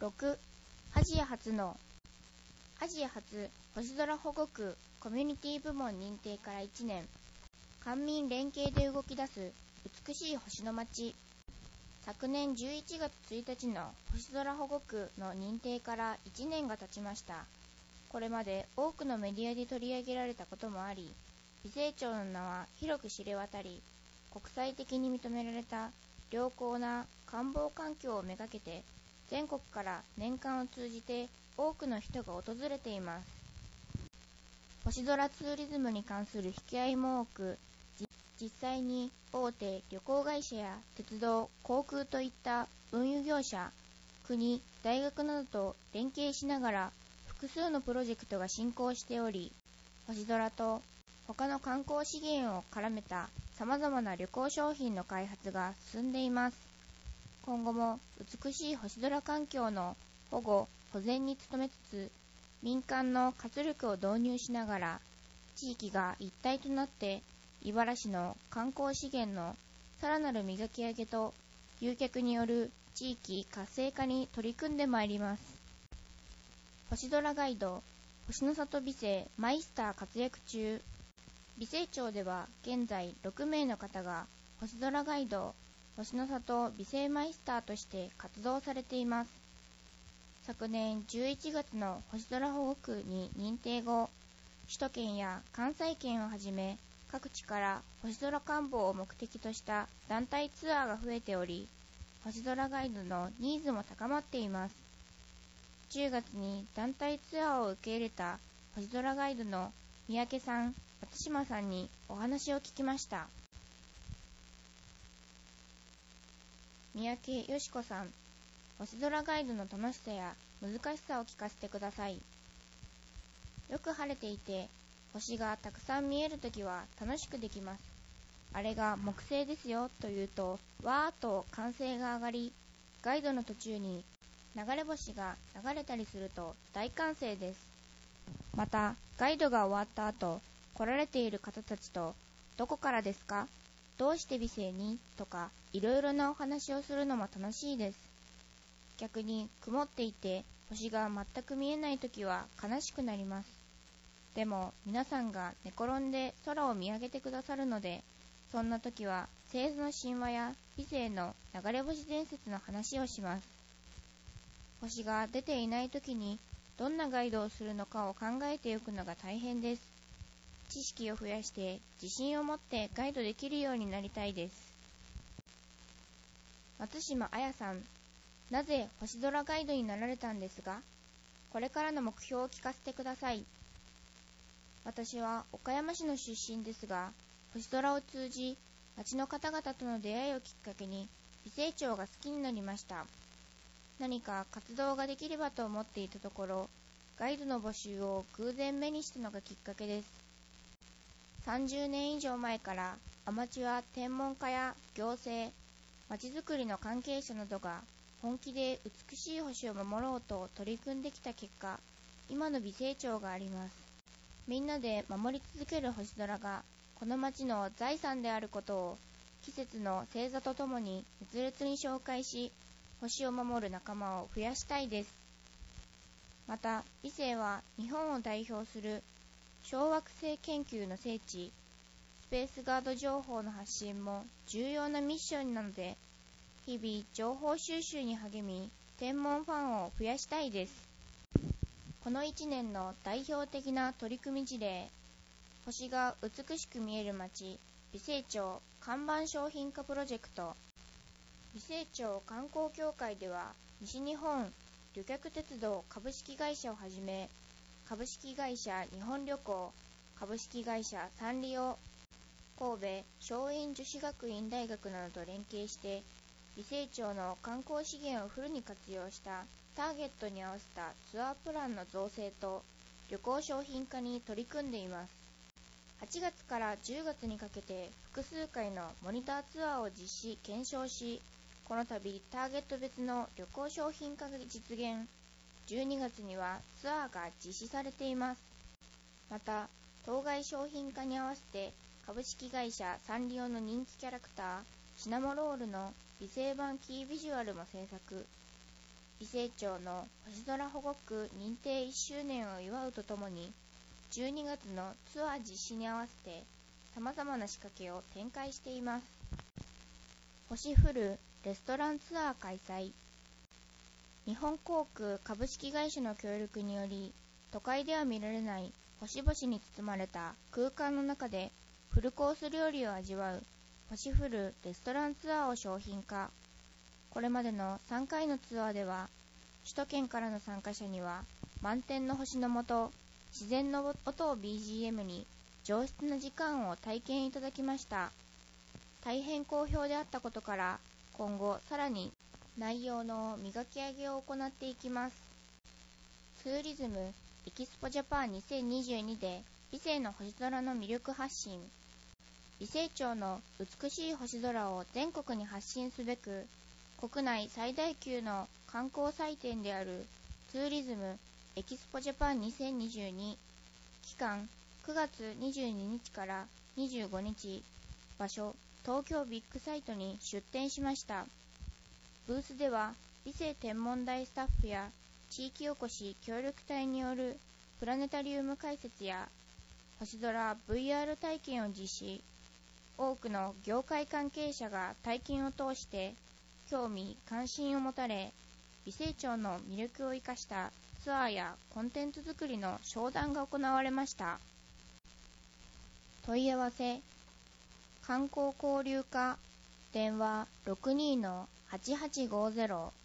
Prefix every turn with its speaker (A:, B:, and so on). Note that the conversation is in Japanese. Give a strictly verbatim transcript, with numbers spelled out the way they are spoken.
A: ろく. アジア初のアジア初星空保護区コミュニティ部門認定からいちねん、官民連携で動き出す美しい星の街。昨年じゅういちがつついたちの星空保護区の認定からいちねんが経ちました。これまで多くのメディアで取り上げられたこともあり、美星町の名は広く知れ渡り、国際的に認められた良好な観望環境をめがけて、全国から年間を通じて多くの人が訪れています。星空ツーリズムに関する引き合いも多く、実際に大手旅行会社や鉄道、航空といった運輸業者、国、大学などと連携しながら複数のプロジェクトが進行しており、星空と他の観光資源を絡めた様々な旅行商品の開発が進んでいます。今後も美しい星空環境の保護・保全に努めつつ、民間の活力を導入しながら、地域が一体となって茨城の観光資源のさらなる磨き上げと誘客による地域活性化に取り組んでまいります。星空ガイド、星の里美星マイスター活躍中。美星町では現在ろくめいの方が星空ガイド、星の里美星マイスターとして活動されています。昨年じゅういちがつの星空保護区に認定後、首都圏や関西圏をはじめ各地から星空観望を目的とした団体ツアーが増えており、星空ガイドのニーズも高まっています。じゅうがつに団体ツアーを受け入れた星空ガイドの三宅さん、松島さんにお話を聞きました。三宅よしこさん、星空ガイドの楽しさや難しさを聞かせてください。よく晴れていて、星がたくさん見えるときは楽しくできます。あれが木星ですよと言うと、わーっと歓声が上がり、ガイドの途中に流れ星が流れたりすると大歓声です。また、ガイドが終わった後、来られている方たちと、どこからですか？どうして美星に？とか、いろいろなお話をするのも楽しいです。逆に曇っていて星が全く見えないときは悲しくなります。でも皆さんが寝転んで空を見上げてくださるので、そんなときは星座の神話や美星の流れ星伝説の話をします。星が出ていないときにどんなガイドをするのかを考えておくのが大変です。知識を増やして自信を持ってガイドできるようになりたいです。松島彩さん、なぜ星空ガイドになられたんですが、これからの目標を聞かせてください。私は岡山市の出身ですが、星空を通じ、町の方々との出会いをきっかけに、美星町が好きになりました。何か活動ができればと思っていたところ、ガイドの募集を偶然目にしたのがきっかけです。さんじゅうねん以上前からアマチュア天文家や行政、まちづくりの関係者などが本気で美しい星を守ろうと取り組んできた結果、今の美星町があります。みんなで守り続ける星空がこの町の財産であることを季節の星座とともに熱烈に紹介し、星を守る仲間を増やしたいです。また、美星は日本を代表する小惑星研究の聖地、スペースガード情報の発信も重要なミッションなので、日々情報収集に励み、天文ファンを増やしたいです。このいちねんの代表的な取り組み事例、星が美しく見える街、美星町看板商品化プロジェクト。美星町観光協会では、西日本旅客鉄道株式会社をはじめ、株式会社日本旅行、株式会社サンリオ、神戸松陰女子学院大学などと連携して、美星町の観光資源をフルに活用したターゲットに合わせたツアープランの造成と旅行商品化に取り組んでいます。はちがつからじゅうがつにかけて複数回のモニターツアーを実施・検証し、この度ターゲット別の旅行商品化が実現。じゅうにがつにはツアーが実施されています。また、当該商品化に合わせて株式会社サンリオの人気キャラクターシナモロールの美星版キービジュアルも制作。 美星町の星空保護区認定いっしゅうねんを祝うとともに、じゅうにがつのツアー実施に合わせて様々な仕掛けを展開しています。星降るレストランツアー開催。日本航空株式会社の協力により、都会では見られない星々に包まれた空間の中でフルコース料理を味わう星降るレストランツアーを商品化。これまでのさんかいのツアーでは、首都圏からの参加者には満天の星の下、自然の音を ビージーエム に上質な時間を体験いただきました。大変好評であったことから、今後さらに内容の磨き上げを行っていきます。ツーリズムエキスポジャパンにせんにじゅうにで美星の星空の魅力発信。美星町の美しい星空を全国に発信すべく、国内最大級の観光祭典であるツーリズムエキスポジャパンにせんにじゅうに、期間くがつにじゅうににちからにじゅうごにち、場所東京ビッグサイトに出展しました。ブースでは美星天文台スタッフや地域おこし協力隊によるプラネタリウム解説や星空 ブイアール 体験を実施。多くの業界関係者が体験を通して興味関心を持たれ、美星町の魅力を生かしたツアーやコンテンツ作りの商談が行われました。問い合わせ観光交流課電話 ろくにーのはちはちごーぜろ